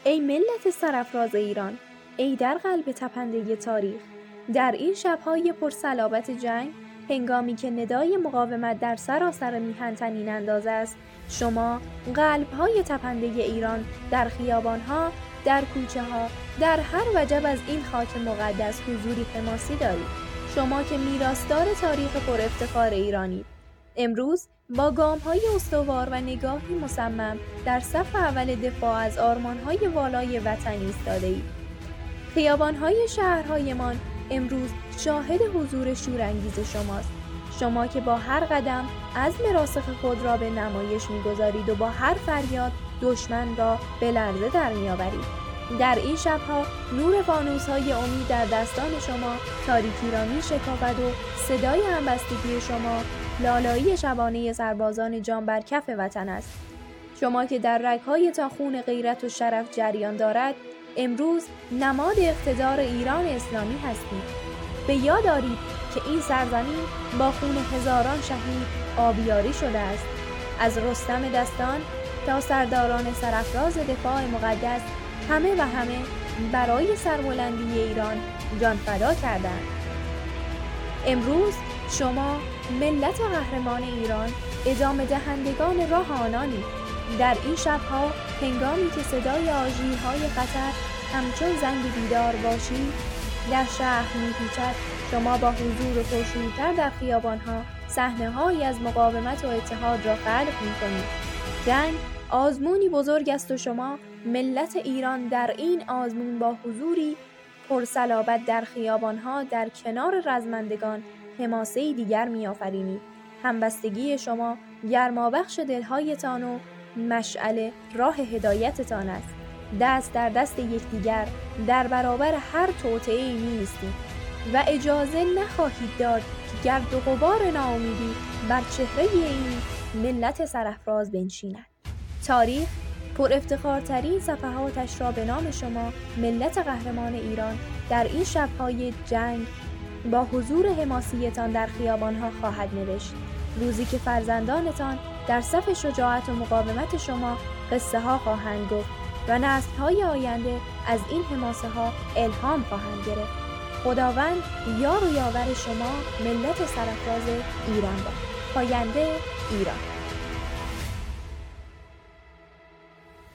ای ملت سرافراز ایران، ای در قلب تپنده تاریخ، در این شب‌های پرصلابت جنگ، هنگامی که ندای مقاومت در سراسر میهن طنین انداز است، شما قلب‌های تپنده ایران در خیابان‌ها، در کوچه‌ها، در هر وجب از این خاک مقدس حضوری حماسی دارید. شما که میراثدار تاریخ پر افتخار ایرانید، امروز با گام‌های استوار و نگاهی مصمم در صف اول دفاع از آرمان‌های والای وطن ایستاده‌اید. خیابان‌های شهرهایمان امروز شاهد حضور شورانگیز شماست. شما که با هر قدم عزم راسخ خود را به نمایش می‌گذارید و با هر فریاد دشمن را به لرزه در می‌آورید. در این شب‌ها نور فانوس‌های امید در دستان شما تاریکی را می‌شکافد و صدای همبستگی شما لالایی شبانه سربازان جان بر کف وطن است. شما که در رگ‌های تا خون غیرت و شرف جریان دارد، امروز نماد اقتدار ایران اسلامی هستید. به یاد آرید که این سرزمین با خون هزاران شهید آبیاری شده است. از رستم دستان تا سرداران سرافراز دفاع مقدس، همه و همه برای سربلندی ایران جان فدا کردند. امروز شما ملت قهرمان ایران ادامه دهندگان راه آنانید. در این شب‌ها هنگامی که صدای آژیرهای خطر همچون زنگ بیدار باشی در شهر می‌پیچد، شما با حضور پرشورتر در خیابان‌ها صحنه‌هایی از مقاومت و اتحاد را خلق می‌کنید. جنگ آزمونی بزرگ است و شما ملت ایران در این آزمون با حضوری پرصلابت در خیابان‌ها در کنار رزمندگان حماسه‌ای دیگر می‌آفرینید. همبستگی شما گرمابخش دل‌هایتان و مشعل راه هدایتتان است. دست در دست یکدیگر در برابر هر توطئه‌ای می‌ایستید و اجازه نخواهید داد که گرد و غبار ناامیدی بر چهره این ملت سرافراز بنشیند. تاریخ پر افتخارترین صفحاتش را به نام شما ملت قهرمان ایران در این شب‌های جنگ با حضور حماسیتان در خیابان‌ها خواهد نوشت. روزی که فرزندانتان در صف شجاعت و مقاومت شما قصه ها خواهند گفت و نسل‌های آینده از این حماسه ها الهام خواهند گرفت. خداوند یار و یاور شما ملت سرافراز ایران باد. پاینده ایران.